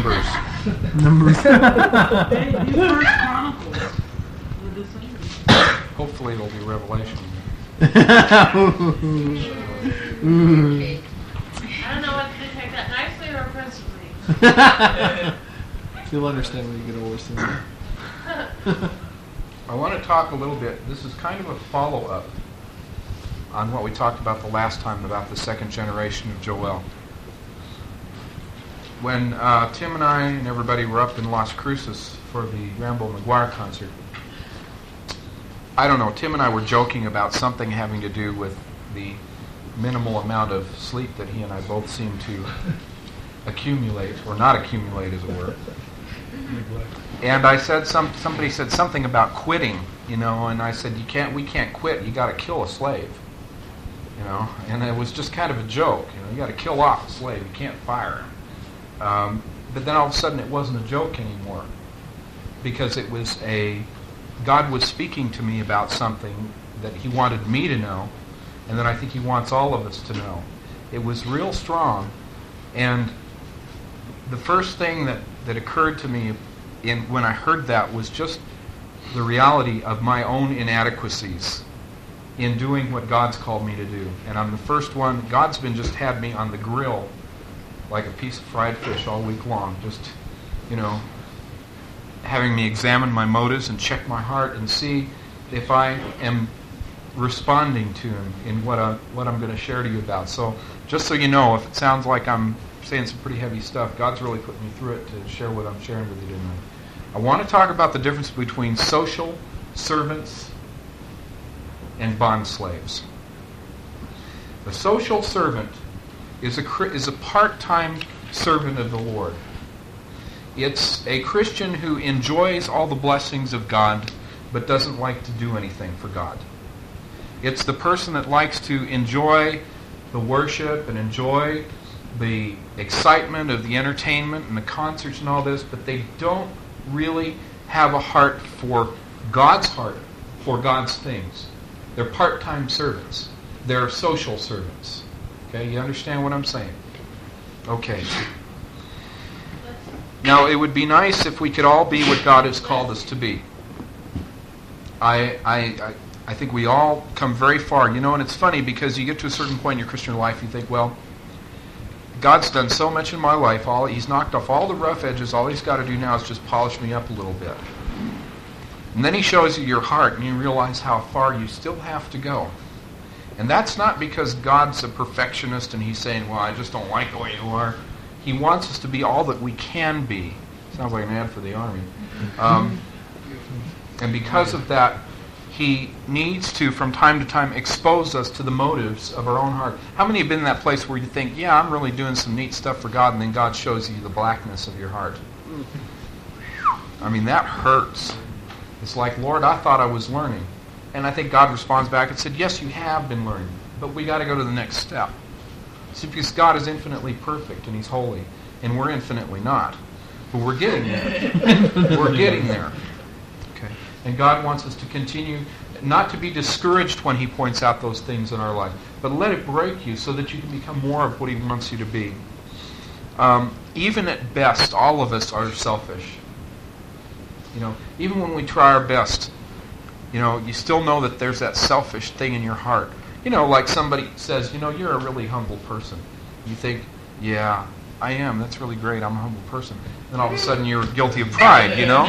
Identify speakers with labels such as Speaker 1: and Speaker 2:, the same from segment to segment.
Speaker 1: Numbers.
Speaker 2: Numbers.
Speaker 3: First Chronicles. The same.
Speaker 1: Hopefully it'll be Revelation.
Speaker 4: I don't know what to take that nicely or offensively.
Speaker 2: You'll understand when you get older soon.
Speaker 1: I want to talk a little bit. This is kind of a follow-up on what we talked about the last time about the second generation of Joel. When Tim and I and everybody were up in Las Cruces for the Rambo McGuire concert, I don't know, Tim and I were joking about something having to do with the minimal amount of sleep that he and I both seem to accumulate, or not accumulate as it were. And I said somebody said something about quitting, and I said we can't quit. You got to kill a slave, and it was just kind of a joke. You got to kill off a slave. You can't fire him. But then all of a sudden it wasn't a joke anymore, because it was God was speaking to me about something that He wanted me to know, and that I think He wants all of us to know. It was real strong, and the first thing that occurred to me when I heard that was just the reality of my own inadequacies in doing what God's called me to do. And I'm the first one. God's just had me on the grill like a piece of fried fish all week long, just, having me examine my motives and check my heart and see if I am responding to Him in what I'm going to share to you about. So just so you know, if it sounds like I'm saying some pretty heavy stuff, God's really put me through it to share what I'm sharing with you tonight. I want to talk about the difference between social servants and bond slaves. The social servant is a part-time servant of the Lord. It's a Christian who enjoys all the blessings of God but doesn't like to do anything for God. It's the person that likes to enjoy the worship and enjoy the excitement of the entertainment and the concerts and all this, but they don't really have a heart for God's things. They're part-time servants. They're social servants. Okay, you understand what I'm saying? Okay. Now, it would be nice if we could all be what God has called us to be. I think we all come very far. And it's funny because you get to a certain point in your Christian life, you think, well, God's done so much in my life. He's knocked off all the rough edges. All He's got to do now is just polish me up a little bit. And then He shows you your heart, and you realize how far you still have to go. And that's not because God's a perfectionist and He's saying, well, I just don't like the way you are. He wants us to be all that we can be. Sounds like an ad for the Army. And because of that, He needs to, from time to time, expose us to the motives of our own heart. How many have been in that place where you think, yeah, I'm really doing some neat stuff for God, and then God shows you the blackness of your heart? I mean, that hurts. It's like, Lord, I thought I was learning. And I think God responds back and said, yes, you have been learning, but we got to go to the next step. See, because God is infinitely perfect and He's holy, and we're infinitely not. But we're getting there. We're getting there. Okay. And God wants us to continue not to be discouraged when He points out those things in our life, but let it break you so that you can become more of what He wants you to be. Even at best, all of us are selfish. Even when we try our best, you still know that there's that selfish thing in your heart. Like somebody says, you're a really humble person. You think, yeah, I am. That's really great. I'm a humble person. Then all of a sudden you're guilty of pride,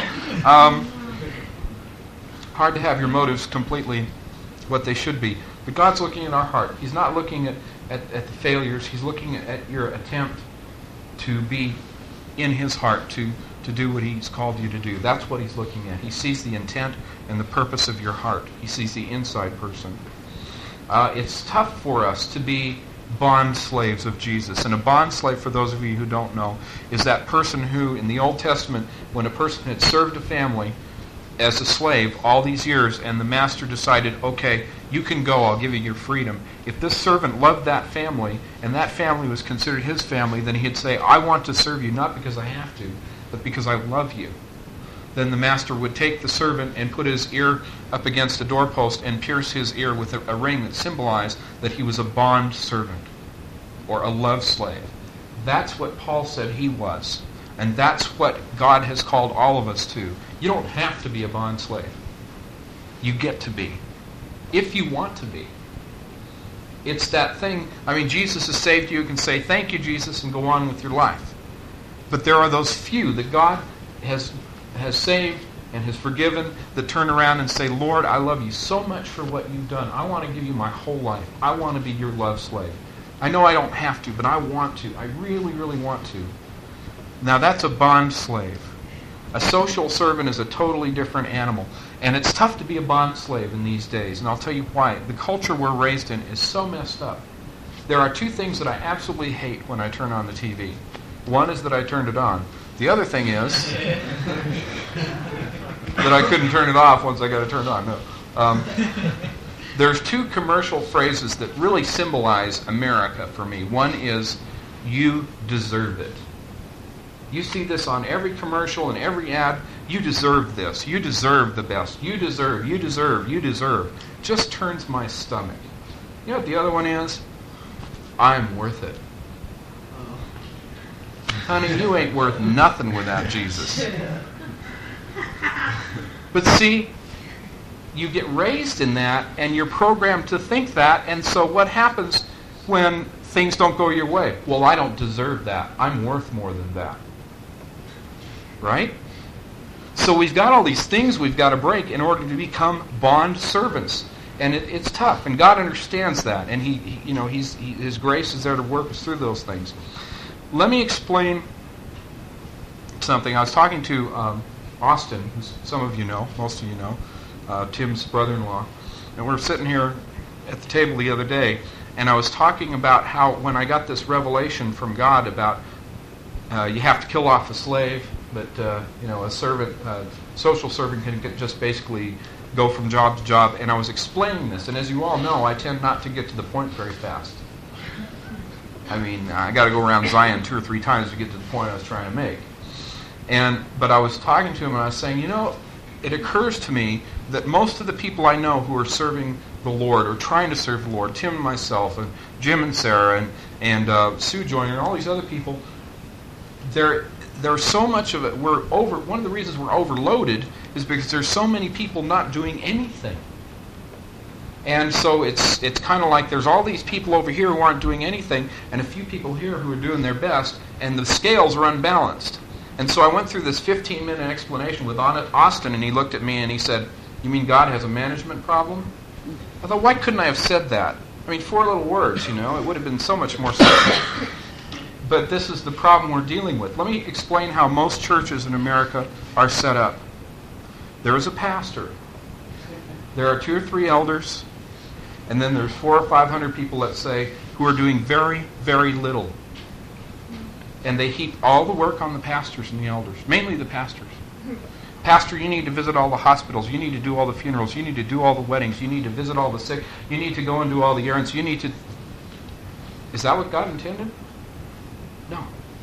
Speaker 1: Hard to have your motives completely what they should be. But God's looking at our heart. He's not looking at the failures. He's looking at your attempt to be in His heart, to do what He's called you to do. That's what He's looking at. He sees the intent and the purpose of your heart. He sees the inside person. It's tough for us to be bond slaves of Jesus. And a bond slave, for those of you who don't know, is that person who, in the Old Testament, when a person had served a family as a slave all these years, and the master decided, okay, you can go, I'll give you your freedom. If this servant loved that family, and that family was considered his family, then he'd say, I want to serve you, not because I have to, but because I love you. Then the master would take the servant and put his ear up against a doorpost and pierce his ear with a ring that symbolized that he was a bond servant or a love slave. That's what Paul said he was. And that's what God has called all of us to. You don't have to be a bond slave. You get to be. If you want to be. It's that thing. I mean, Jesus has saved you. You can say, thank you, Jesus, and go on with your life. But there are those few that God has saved and has forgiven that turn around and say, Lord, I love you so much for what you've done. I want to give you my whole life. I want to be your love slave. I know I don't have to, but I want to. I really, really want to. Now that's a bond slave. A social servant is a totally different animal. And it's tough to be a bond slave in these days. And I'll tell you why. The culture we're raised in is so messed up. There are two things that I absolutely hate when I turn on the TV. One is that I turned it on. The other thing is that I couldn't turn it off once I got it turned on. No. There's two commercial phrases that really symbolize America for me. One is, you deserve it. You see this on every commercial and every ad. You deserve this. You deserve the best. You deserve, you deserve, you deserve. Just turns my stomach. You know what the other one is? I'm worth it. Honey, you ain't worth nothing without Jesus. But see, you get raised in that, and you're programmed to think that, and so what happens when things don't go your way? Well, I don't deserve that. I'm worth more than that. Right? So we've got all these things we've got to break in order to become bond servants. And it's tough, and God understands that, and His grace is there to work us through those things. Let me explain something. I was talking to Austin, who some of you know, most of you know, Tim's brother-in-law, and we're sitting here at the table the other day, and I was talking about how when I got this revelation from God about you have to kill off a slave, but a servant, social servant can just basically go from job to job, and I was explaining this, and as you all know, I tend not to get to the point very fast. I mean, I got to go around Zion 2 or 3 times to get to the point I was trying to make. But I was talking to him, and I was saying, it occurs to me that most of the people I know who are serving the Lord or trying to serve the Lord, Tim and myself, and Jim and Sarah, and Sue Joyner, and all these other people, there's so much of it. One of the reasons we're overloaded is because there's so many people not doing anything. And so it's kind of like there's all these people over here who aren't doing anything, and a few people here who are doing their best, and the scales are unbalanced. And so I went through this 15-minute explanation with Austin, and he looked at me and he said, "You mean God has a management problem?" I thought, why couldn't I have said that? I mean, 4 little words, it would have been so much more simple. But this is the problem we're dealing with. Let me explain how most churches in America are set up. There is a pastor. There are 2 or 3 elders. And then there's 400 or 500 people, let's say, who are doing very, very little. And they heap all the work on the pastors and the elders, mainly the pastors. Pastor, you need to visit all the hospitals. You need to do all the funerals. You need to do all the weddings. You need to visit all the sick. You need to go and do all the errands. You need to... Is that what God intended? No.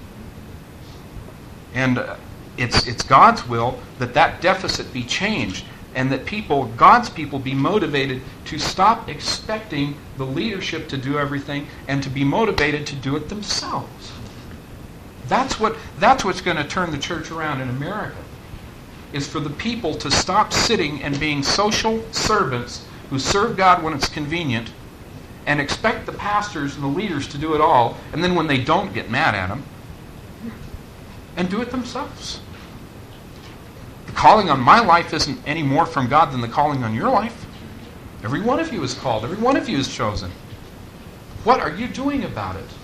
Speaker 1: And it's God's will that deficit be changed, and that God's people, be motivated to stop expecting the leadership to do everything and to be motivated to do it themselves. That's what's going to turn the church around in America, is for the people to stop sitting and being social servants who serve God when it's convenient and expect the pastors and the leaders to do it all, and then when they don't, get mad at them and do it themselves. The calling on my life isn't any more from God than the calling on your life. Every one of you is called. Every one of you is chosen. What are you doing about it?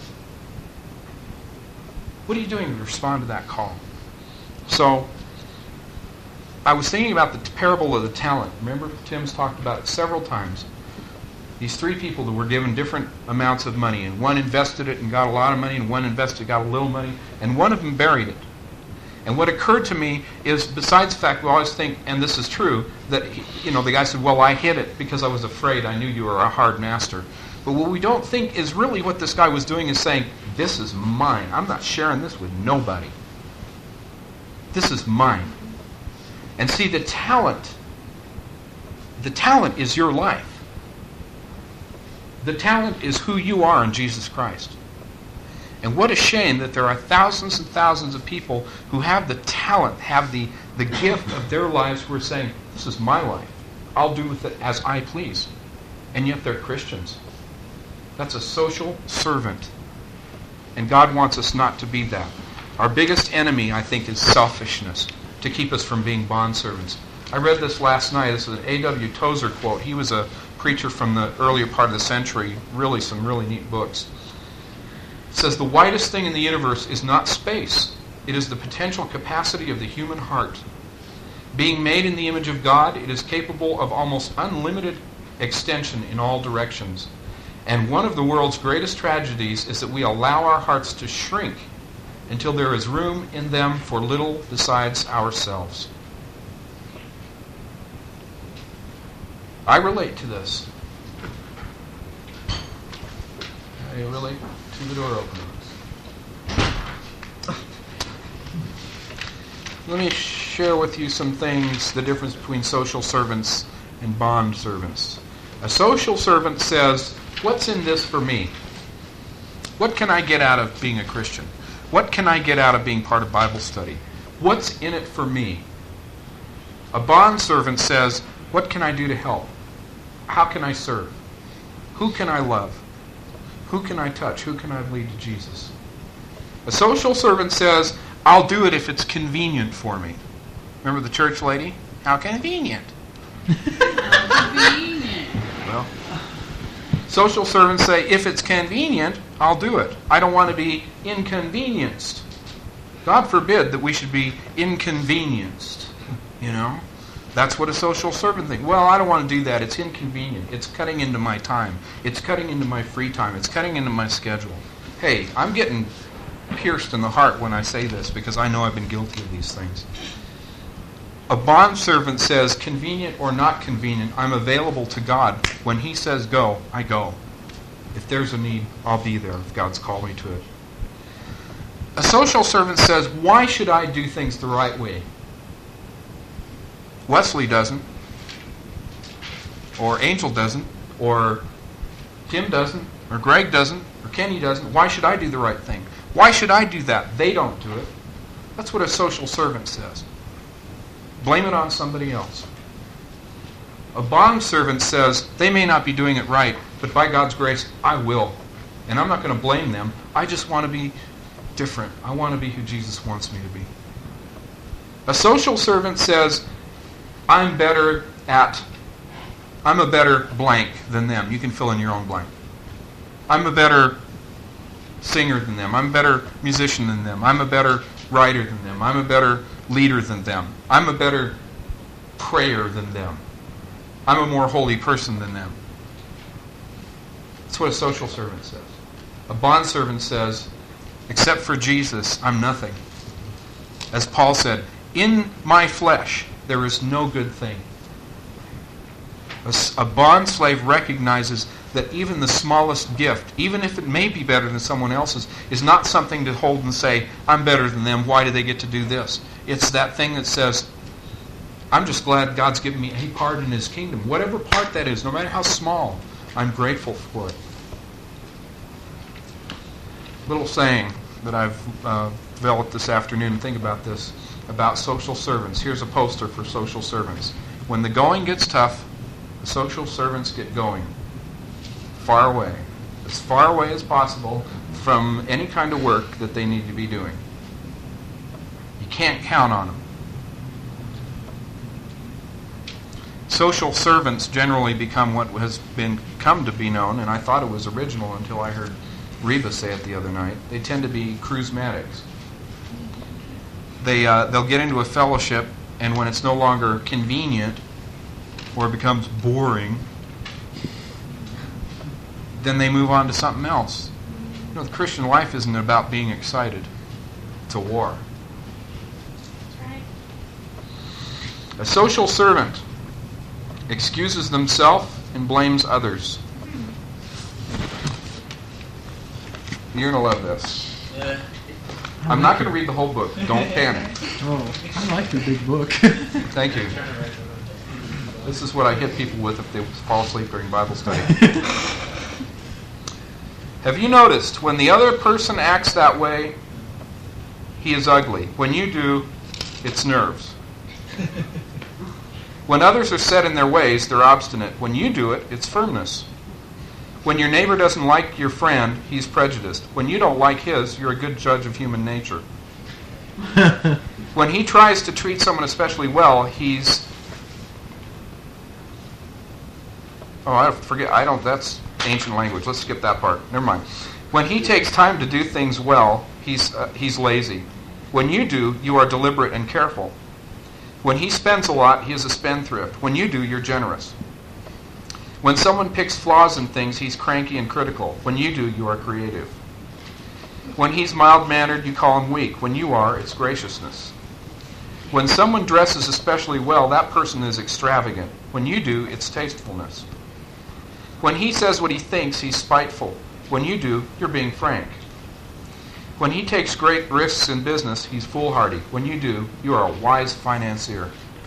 Speaker 1: What are you doing to respond to that call? So, I was thinking about the parable of the talent. Remember, Tim's talked about it several times. These 3 people that were given different amounts of money, and one invested it and got a lot of money, and one invested got a little money, and one of them buried it. And what occurred to me is, besides the fact we always think, and this is true, that the guy said, "Well, I hid it because I was afraid. I knew you were a hard master." But what we don't think is really what this guy was doing is saying, "This is mine. I'm not sharing this with nobody. This is mine." And see, the talent is your life. The talent is who you are in Jesus Christ. And what a shame that there are thousands and thousands of people who have the talent, have the gift of their lives who are saying, this is my life. I'll do with it as I please. And yet they're Christians. That's a social servant. And God wants us not to be that. Our biggest enemy, I think, is selfishness, to keep us from being bondservants. I read this last night. This is an A.W. Tozer quote. He was a preacher from the earlier part of the century. Really, some really neat books. It says, the widest thing in the universe is not space. It is the potential capacity of the human heart. Being made in the image of God, it is capable of almost unlimited extension in all directions. And one of the world's greatest tragedies is that we allow our hearts to shrink until there is room in them for little besides ourselves. I relate to this. I relate to the door opening. Let me share with you some things, the difference between social servants and bond servants. A social servant says, what's in this for me? What can I get out of being a Christian? What can I get out of being part of Bible study? What's in it for me? A bond servant says, what can I do to help? How can I serve? Who can I love? Who can I touch? Who can I lead to Jesus? A social servant says, I'll do it if it's convenient for me. Remember the church lady? How convenient.
Speaker 3: Convenient.
Speaker 1: Well, social servants say, if it's convenient, I'll do it. I don't want to be inconvenienced. God forbid that we should be inconvenienced. You know? That's what a social servant thinks. Well, I don't want to do that. It's inconvenient. It's cutting into my time. It's cutting into my free time. It's cutting into my schedule. Hey, I'm getting pierced in the heart when I say this because I know I've been guilty of these things. A bondservant says, convenient or not convenient, I'm available to God. When He says go, I go. If there's a need, I'll be there if God's called me to it. A social servant says, why should I do things the right way? Wesley doesn't, or Angel doesn't, or Tim doesn't, or Greg doesn't, or Kenny doesn't. Why should I do the right thing? Why should I do that? They don't do it. That's what a social servant says. Blame it on somebody else. A bondservant says, they may not be doing it right, but by God's grace, I will. And I'm not going to blame them. I just want to be different. I want to be who Jesus wants me to be. A social servant says, I'm a better blank than them. You can fill in your own blank. I'm a better singer than them. I'm a better musician than them. I'm a better writer than them. I'm a better leader than them. I'm a better prayer than them. I'm a more holy person than them. That's what a social servant says. A bondservant says, except for Jesus, I'm nothing. As Paul said, in my flesh, there is no good thing. A bond slave recognizes that even the smallest gift, even if it may be better than someone else's, is not something to hold and say, I'm better than them, why do they get to do this? It's that thing that says, I'm just glad God's given me a part in His kingdom. Whatever part that is, no matter how small, I'm grateful for it. Little saying that I've developed this afternoon, think about this, about social servants. Here's a poster for social servants. When the going gets tough, the social servants get going. Far away. As far away as possible from any kind of work that they need to be doing. You can't count on them. Social servants generally become what has come to be known, and I thought it was original until I heard Reba say it the other night. They tend to be charismatics. They'll get into a fellowship, and when it's no longer convenient or it becomes boring, then they move on to something else. You know, the Christian life isn't about being excited. It's a war.
Speaker 4: That's right.
Speaker 1: A social servant excuses themselves and blames others. You're going to love this. I'm not going to read the whole book. Don't panic.
Speaker 2: Oh, I like your big book.
Speaker 1: Thank you. This is what I hit people with if they fall asleep during Bible study. Have you noticed when the other person acts that way, he is ugly? When you do, it's nerves. When others are set in their ways, they're obstinate. When you do it, it's firmness. When your neighbor doesn't like your friend, he's prejudiced. When you don't like his, you're a good judge of human nature. When he tries to treat someone especially well, he's... that's ancient language. Let's skip that part. Never mind. When he takes time to do things well, he's lazy. When you do, you are deliberate and careful. When he spends a lot, he is a spendthrift. When you do, you're generous. When someone picks flaws in things, he's cranky and critical. When you do, you are creative. When he's mild-mannered, you call him weak. When you are, it's graciousness. When someone dresses especially well, that person is extravagant. When you do, it's tastefulness. When he says what he thinks, he's spiteful. When you do, you're being frank. When he takes great risks in business, he's foolhardy. When you do, you are a wise financier.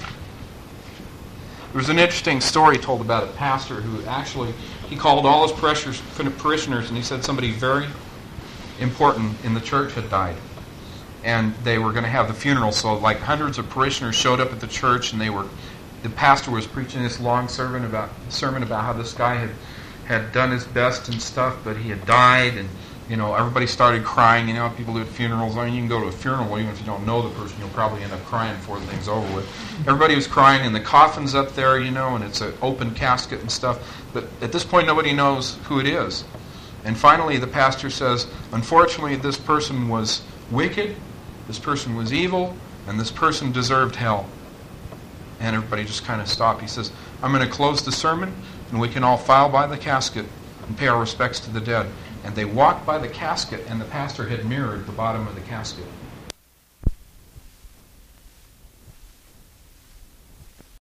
Speaker 1: There was an interesting story told about a pastor who actually, he called all his parishioners and he said somebody very important in the church had died. And they were going to have the funeral, so like hundreds of parishioners showed up at the church, and the pastor was preaching this long sermon about how this guy had done his best and stuff, but he had died, and everybody started crying. You know how people do at funerals. I mean, you can go to a funeral even if you don't know the person, you'll probably end up crying before the thing's over with. Everybody was crying, and the coffin's up there, and it's an open casket and stuff. But at this point, nobody knows who it is. And finally, the pastor says, unfortunately, this person was wicked, this person was evil, and this person deserved hell. And everybody just kind of stopped. He says, I'm going to close the sermon, and we can all file by the casket and pay our respects to the dead. And they walked by the casket, and the pastor had mirrored the bottom of the casket.